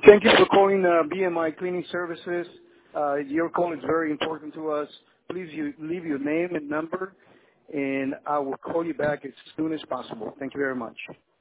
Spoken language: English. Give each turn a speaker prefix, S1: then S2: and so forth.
S1: Thank you for calling BMI Cleaning Services. Your call is very important to us. Please leave your name and number, and I will call you back as soon as possible. Thank you very much.